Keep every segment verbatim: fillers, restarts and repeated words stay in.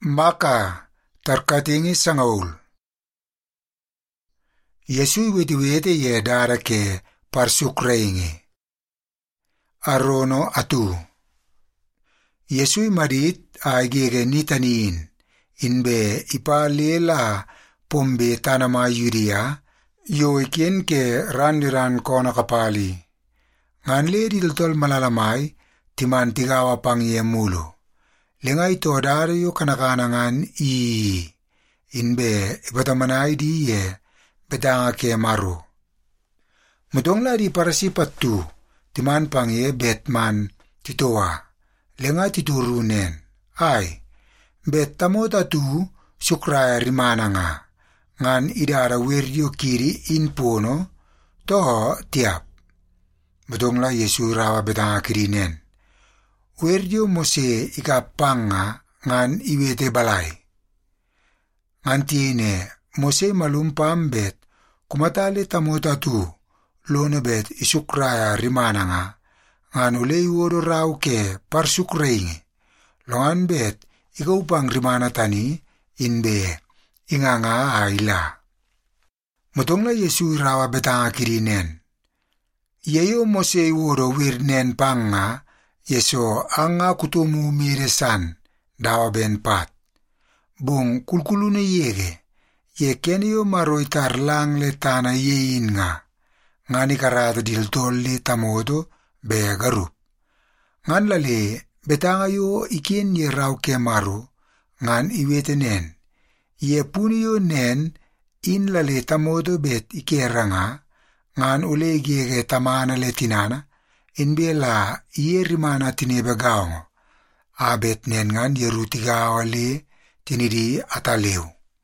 Maka tarkatingi sangaul. Yesui weti wete ye dara ke parsukreingi. Arono atu. Yesui madit agege nitaniin. Inbe ipa lela pombe tanama Yudia. Yo ikin ke randiran kona kapali. Ngan le diltol malalamay timan tigawa pang ye mulo. Lenga ito dari yo kanakanangan i inbe ibatamanay di ye betanga ke maru. Mudong la di parasipat tu timan pang ye betman titoa. Lenga titurunen. Ay, bet tamota tu sukraya rimana nga. Ngan idara wiryo kiri inpono toho tiap. Mudong la Yesu rawa betanga kirinen. Wiryo mose ikapanga ngan iwete balay. Ngan tiene mose malumpam bet kumatali tamota tu lono bet isukraya rimana nga ngan ulei wodo raw ke parsukreingi. Longan bet ikaupang rimana tani inbe inga nga aila. Mutong la Yesu rawa betanga kirinen. Yeyo mose wodo wirnen panga Yeso anga kutumu miresan dawa ben pat. Bong kulkulune yege. Ye kenyo maroitar lang le tana yein nga. Ngani karata dil tolli tamodo be garup. Ngan lale betanga yo ikin ye raw ke maru. Ngan iwete nen. Ye puni yo nen in lale tamodo bet ikera nga. Ngan ule gege tamana le tinana. Inbe la iye rimana tinebe gaongo. Abet nen ngan yeru tigawa le tinidi ataleu.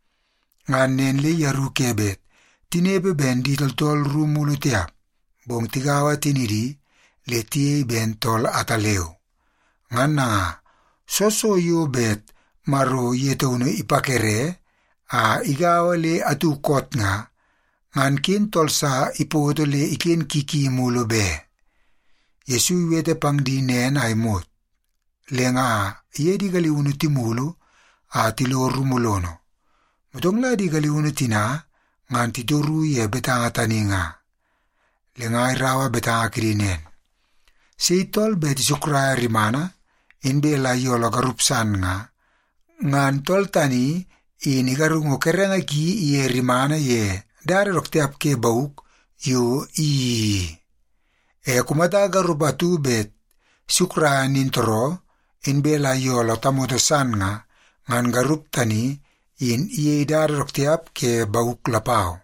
Ngan nen le yeru kebet. Tinebe ben di tol rumulu tiap. Bong tigawa tinidi le tie ben tol ataleu. Ngan na soso yo bet maro yetouno ipakere. A igawa le atu kot nga. Ngan kin tol sa ipoto le ikin kiki mulo be. Yesu wete pang di nen ay mot. Lenga iye di galiuno timulu a tilor rumulono. Mutong la di galiuno tina ngan tituru ye betanga taninga. Lenga irawa betanga kirinen. Seitol beti sukraya rimana inbe la yolo garupsan nga. Ngan tol tani ini garungo kerenga ki iye rimana ye dari roktiap ke bauk yo i. E kumadaga rubatu bet sukra nintoro in bela yolo tamotosan nga ngan garup tani in iye dar roktiap ke bauk lapao.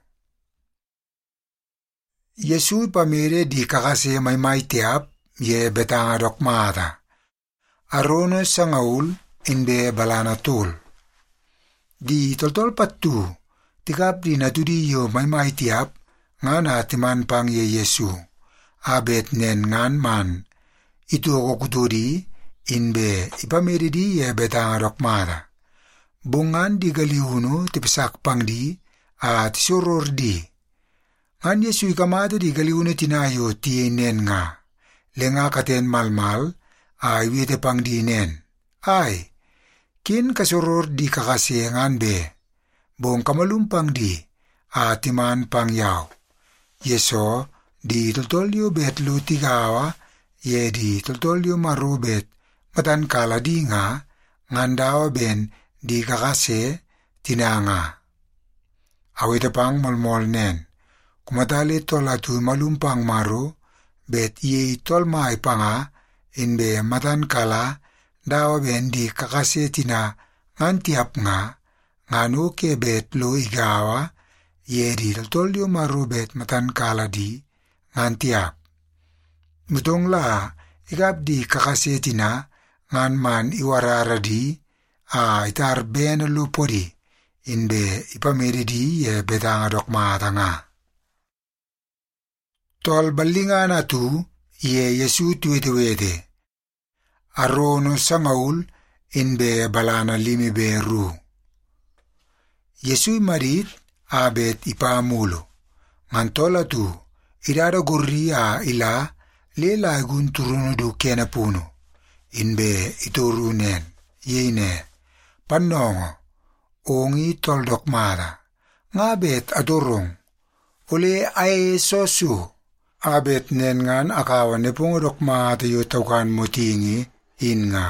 Yesu pamire di kakase may may tiap ye betanga dokmata. Arono sangaul in be balana tul. Di toltol patu tikap di natudi yo may may tiap nga na timan pang ye Yesu. Abet nen ngan man itu ako kuturi inbe ipamiri di ye betanga dokmata. Bungan di galiuno tipisak pang di at suror di. Ngan Yesu ikamado di galiuno tinayo tienen nga. Lenga katen malmal ay wite pang di nen. Ay, kin kasuror di kakase ngan be. Bong kamalumpang di atiman pang yaw. Yeso di toltolyo bet lo tigawa, ye di toltolyo marubet, matan kala di nga, ngandawa ben di kakase tinanga. Awita pang molmol nen, kumatali tol atu malumpang maru, bet ye tol mai panga, inbe matan kala, dawa ben di kakase tina ngantiap nga, nganu ke bet lo igawa, ye di toltolyo marubet matan kala di, ngantiap. Mutong la ikap di kakasetina ngan man iwarara di a itar ben lupodi inbe ipamiri di ye betanga dokmata nga. Tol balinga na tu ye Yesu tuwete-wete. Arono sangaul inbe balana limi beru. Yesu marit abet ipamulo. Ngantola tu idada gurri a ila lela gun turuno du kena puno. Inbe itorunen, yene, Panongo, ongi toldok mada. Ngabet adorong. Uli ay sosu. Abet nen ngan akawan ne pungudok mada yu taukan mutingi in nga.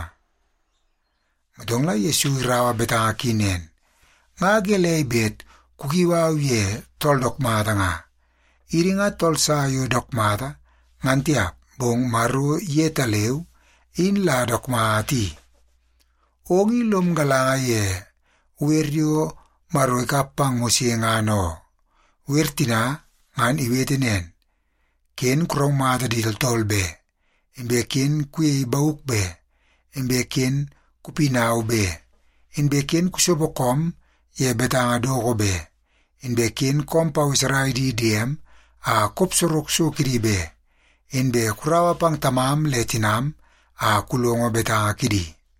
Madong la Yesu rawa betang akinen. Nga gelay bet kukiwaw ye toldok mada nga. Iri nga tol sayo dok mada. Ngantiap bong maru ye talew in la dok mati. Ongi lom galanga ye. Weryo maru ikapang musiengano. Wertina ngan iwetinen. Ken kurong mada di tolbe. Imbe ken kwe bauk be. Imbe ken kupinaw be. Imbe ken kusobokom ye betanga doko be. Imbe ken kompaw saray di diem a kopsurok sukiri be. Imbe kurawa pang tamam letinam a kulongo betanga kidi.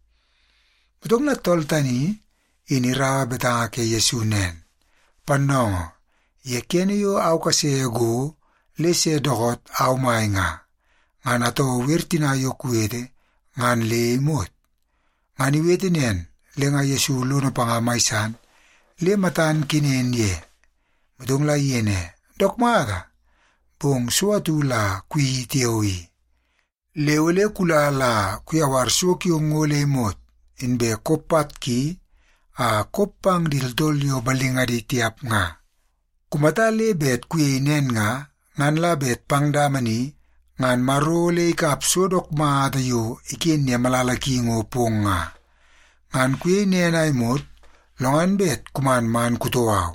Betong na toltani inirawa betanga ke Yesunen. Panongo, ye kenyo au kasego lese dogot au mainga. Ngan ato wirtina yo kuwede ngan le imut. Ngan iwetinen lenga Yesu luno pangamaisan le matan kinen ye. Betong la yene, dok maga. Bong suatu la kui teoi. Leole kula la kuya warsuki ngole imut. Inbe kopat ki a kopang dildolyo balinga di tiap nga. Kumata lebet kuya inen nga ngan labet pangdamani ngan marole ikapsodok maatayo ikin niya malalaki ngopong nga. Ngan kuya inen ay mut longan bet kuman man kutuaw.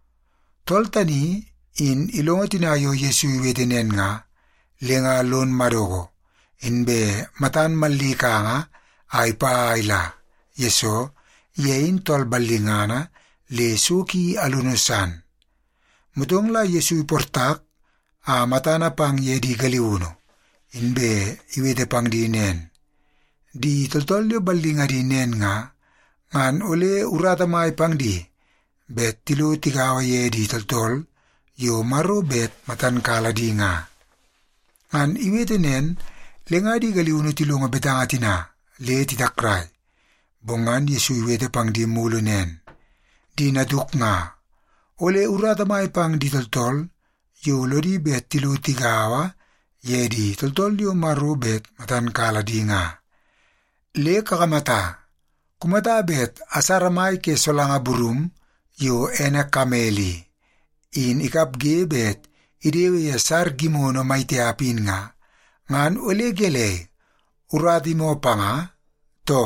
Toltani in ilongo tinayo Yesu iwetinen nga lenga lon madogo. Inbe matan malika nga ay paayla. Yeso yein tol balingana le suki alunusan. Mutong la Yesu iportak a matana pang ye di galiuno. Inbe iwete pang dinen. Di toltolyo balinga dinen nga ngan ole urata may pang di. Bet tilo tigawa ye di toltol yo maro bet matan kala di nga. Ngan iwete nen lenga di galiuno tilo nga betanga tina le titakray. Bongan Yesu iwete pang di mulo nen. Di naduk nga. Ole urata may pang di toltol yo lodi bet tilo tigawa ye di toltol yo maro bet matan kala di nga. Le kakamata. Kumata bet asaramay ke solanga burum yo enak kameli. In ikapge bet idewe yasar gimono may tiapin nga. Ngan ole gele urati mo pa nga to.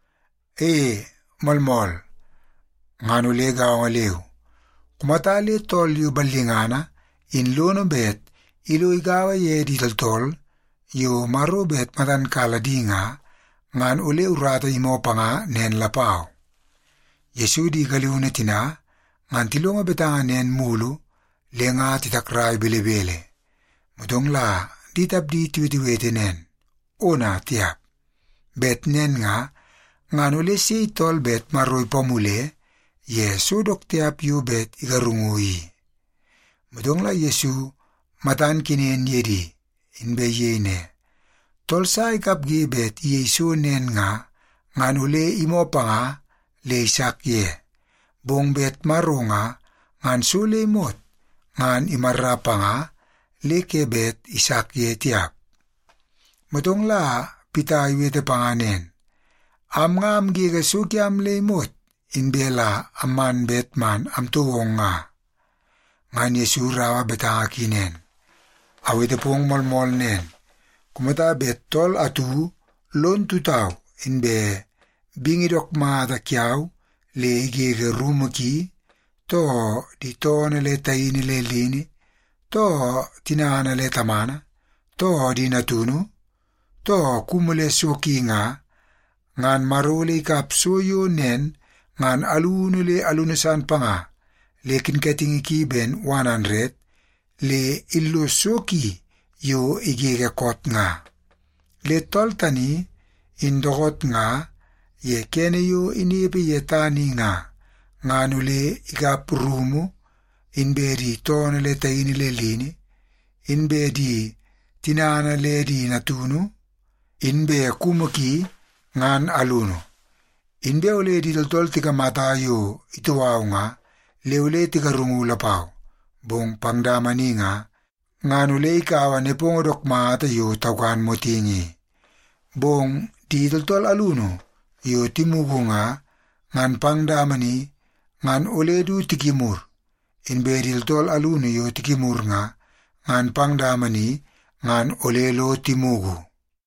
E malmol. Ngan ole gawa nga lew. Kumatali tol yu balingana in lono bet ilo igawa ye di toltol yo maro bet matan kala di nga ngan ole urata imo pa nga nen lapaw. Yesu di galiw na tina ngan tilo nga betanga nen mulu le nga titakray bilebele. Mudong la ditap di tiwitiwete nen. Una tiap. Bet nen nga ngan ole si tol bet maroy pamule Yesu dok tiap yu bet igarungui. Mudong la Yesu matan kinen yedi inbe yene. Tolsa ikapgi bet Yesu nen nga ngan ule imo pa nga le isak ye. Bong bet maro nga ngan sule imot ngan imarra pa nga le kebet isak ye tiap. Mudong la pita iwete pa nga nen. Am nga am gigasuki am le imot. Inbela aman betman am tuwong nga. Ngan Yesu rawa betanga kinen. Awite pong molmol nen. Kumata bet tol atu lon tutaw. Inbe bingidok maata kiaw le igege rumaki. To di to na le taini le lini. To tinana le tamana. To di natunu. To kumule soki nga. Ngan marole kapsuyo nen. Ngan alunule alunasan pa nga, lekin katingi kiben one hundred, le ilusoki yo igigakot nga. Le toltani, indokot nga, ye kene yo inipi yetani nga, nganule igaprumu, inbedi tonale tainile lini, inbedi tinanale di natunu, inbe kumuki ngan aluno. Inbe ole di toltol tika mata yo ituwaw nga, le ule tika rungu lapaw, bong pangdamani nga, ngan ule ikawa ne pongodok mata yo tawkan mo tingi. Bong di toltol aluno, yo timugu nga, ngan pangdamani, ngan ule du tikimur. Inbe di toltol aluno yo tikimur nga, ngan pangdamani, ngan ule lo timugu.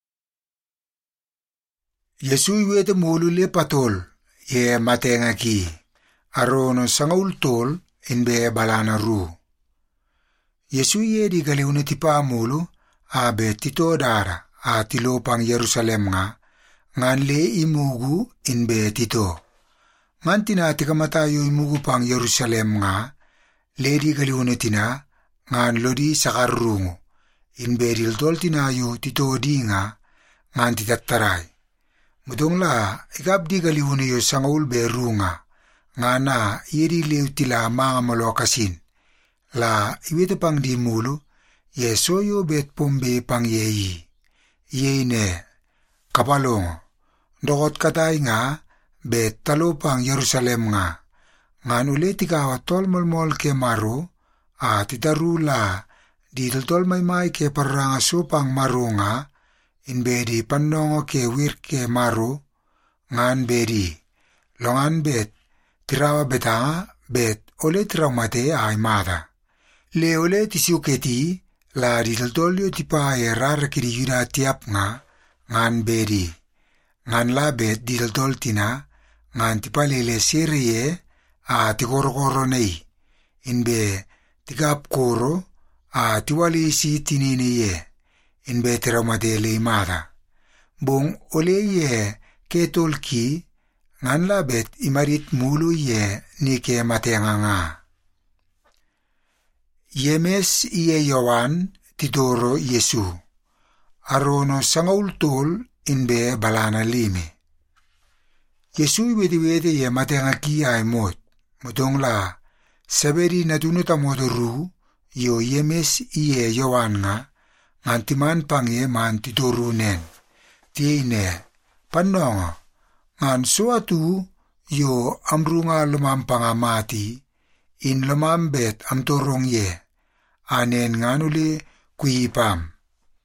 Yesu iwete mulu le patol, ye matenga ki, arono sangaul tol, inbe balana ru. Yesu ye di galiuna tipa mulu, abe tito dara, a tilo pang Yerusalem nga, ngan le imugu inbe tito. Ngan tina tika matayo imugu pang Yerusalem nga, le di galiuna tina, ngan lodi sakarungu, inbe diltol tinayo tito di nga, ngan titataray. Mudong la, ikap di galiuna yo sangaul beru nga, nga na iri liw tila mga malokasin. La iwete pang di mulu, ye soyo bet pombe pang yeyi. Yeyi ne, kapalongo, dokot katay nga, bet talo pang Yerusalem nga. Ngan ulit ikawa tol molmol ke maro, at itaru la, di tol may may ke parangaso pang maro nga, inbe di panongo ke wir ke maro, ngan bedi, longan bet, tirawa betanga, bet ole tirawmate ay mata. Le ole tisuketi, la di toltolyo tipa e rara kiri yuda tiap nga, ngan bedi. Ngan la bet di toltol tina, ngan tipa lele sireye, a tikoro-koro nei, inbe tikap koro, a tiwali si tinini ye, inbe tirawmate le mata. Bong ole ye ketol ki, ngan la bet imarit mulu ye ni ke matenga nga. Yemes iye Yowan titoro Yesu, arono sangaul tol inbe balana lime. Yesu iwede-wede ye matenga ki ay mot, mutong la, saberi natunuta motoru, yo yemes iye Yowan nga, ngantiman pangye man titoru nen. Tiye ne, panongo, ngan suatu yo amrunga lumam pangamati, in lumam bet amtorong ye, anen ngan uli kuipam.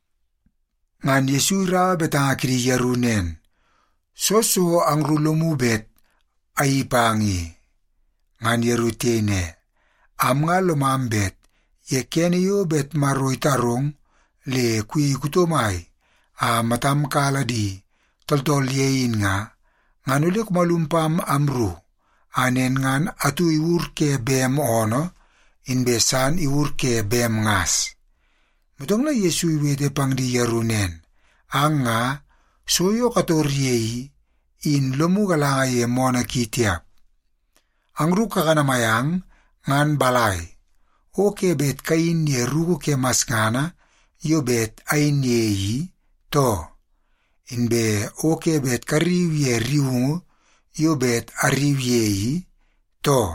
Ngan Yesu ra betanga kiri yarunen, soso ang rulumu bet aipangi. Ngan yarutene, am nga lumam bet, ye keniyo bet maroy tarong, le kui kutomay, a matam kaladi, toltol yein nga, ngan ulik malumpam amru, anen ngan atu iwur ke bem ono, inbesan iwur ke bem ngas. Mutong la Yesu iwede pang di yarunen, ang nga, soyo kator yeyi, in lumu galanga ye mona kitiap. Ang ruka kanamayang, ngan balay, o ke bet kain ye ruko ke masngana, yo bet ain yeyi, to, inbe oke bet kariw ye riwungu, yo bet ariw yeyi, to.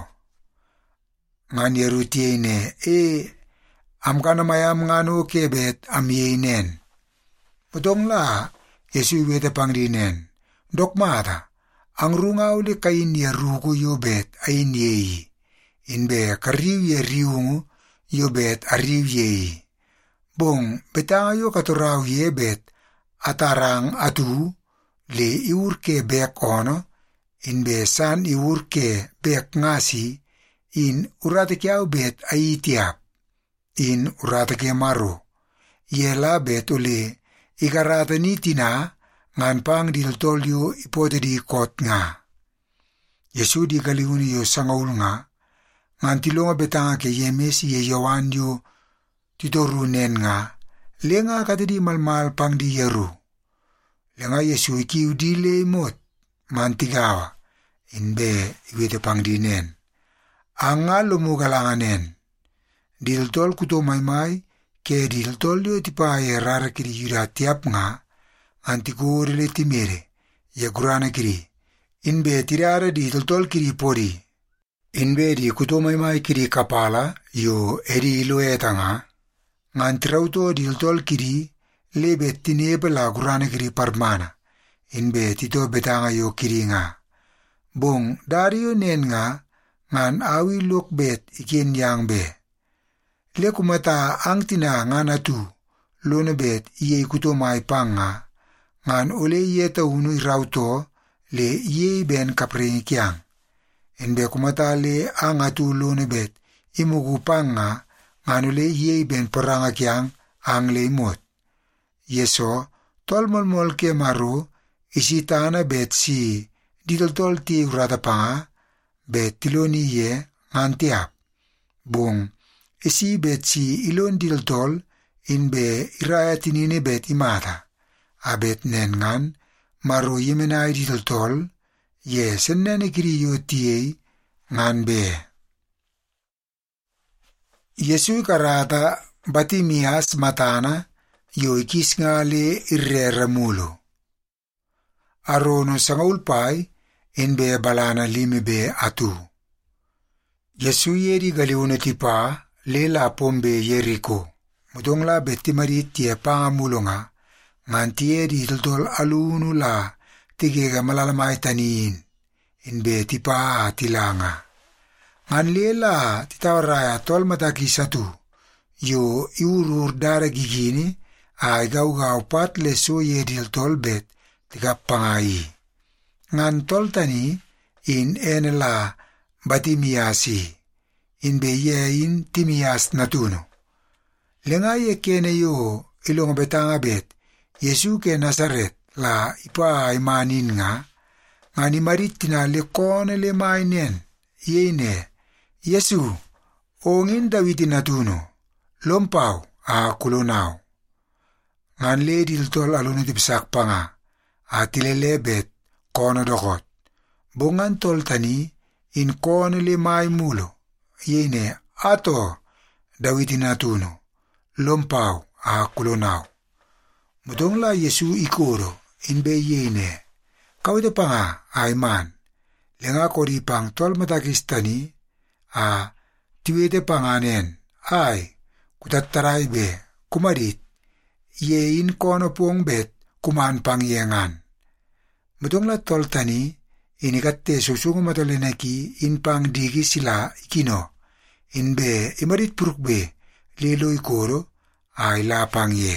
Ngan yerutiene, e, am kanamayam ngan oke bet am yeinen. Putong la, Yesu iwete pang dinen, dok mata, ang runga uli kain ye ruko yo bet ain yeyi, inbe kariw ye riwungu, yo bet ariw yeyi. Bong betanga yo katuraw ye bet, atarang atu, le iurke bek ono, inbe san iurke bek ngasi, in urate kiaw bet aitiap, in urate ke maro, ye la bet ule, ikarata ni tina, ngan pang diltolyo ipote di kot nga. Yesu di galiuni yo sangaul nga, ngan tilonga betanga ke yemes ye Yowan yo, titorunen nga, lenga katadi malmal pang di yaru. Lenga Yesu ikiu di le mot, mantigawa, inbe iwete pang dinen. Anga lumugalanganen, diltol kuto maymay, ke diltol yo tipa ye rara kiri yuda tiap nga, antikore le timere, ye gurana kiri, inbe tirara diltol kiri pori, inbe di kuto maymay kiri kapala, yo eri ilueta nga, ngan tirauto diltol kiri, lebe tinebe la gurana kiri parmana, inbe tito betanga yo kiri nga. bong dario nen nga ngan awi luk bet ikin yang be. Le kumata ang tina nga natu lone bet iye kuto mai panga ngan ole iye ta unu irauto le iye ben kapring kyang. Enbe kumata le ang atu lone bet imugu panga ngan ole iye ben peranga kyang ang le imot. Yeso tol molmol ke maru isi tana bet si ditoltol ti urata panga bet tiloni ye ngan tiap. Bong isi bet si ilon ditoltol in be iraya tinine bet imata. Abet nen ngan maru yemenai ditoltol ye sennene kiriyo tiyei ngan be. Yesu karata Batimias matana yo ikis ngale irrera mulo. Arono sangaulpai in be balana limi be atu. Yesu yeri galiuna tipa lela pombe Yeriko. Mudongla betimarit tie pangamulonga ngan tie di toltol alunu la tigega malalamay taniin in be tipa atilanga. Ngan lela titawaraya tol matakisatu yo iurur dara gigini ay gaw-gaw pat leso ye di toltol bet tiga pangai. Ngan tol tani in enela Batimiasi in be ye in Timias natuno. Lenga ye kene yo ilong betanga bet Yesu ke Nazaret la ipa imanin nga ngani marit tina le kone le mainen yene Yesu ongin Dawiti natuno lompaw a kulonaw. Ngan le diltol alunu tipsak panga atilele bet kono dokot. Bungan tol tani in kone le mai mulo yene ato Dawiti natuno lompaw a kulonaw. Mudong la Yesu ikoro in be yene kawite panga aiman lenga kori pang tol matakistani a tiwete panganen ay kutataray be kumarit ye in kono pong bet kuman pangyengan. Mudong la tol tani inikatte susungo matolenaki in pang digi sila ikino in be imarit purukbe lilo ikoro ay lapang ye.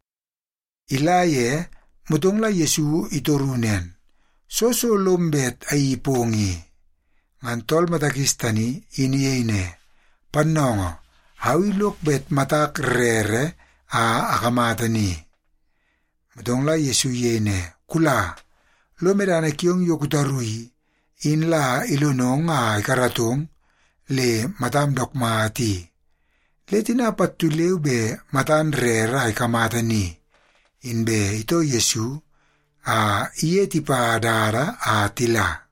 Ilaye mudong la Yesu itorunen soso lombet ay ipongi. Ngan tol matakistani iniyene panongo hawilok bet matak rere a akamatani. Mudong la Yesu yene kula lomedana kiyong yokutarui in la ilunong a ikaratong le matam dokmati. Le tinapatuleu be matan rere a ikamatani. In be ito Yesu a iye tipa dara a tila.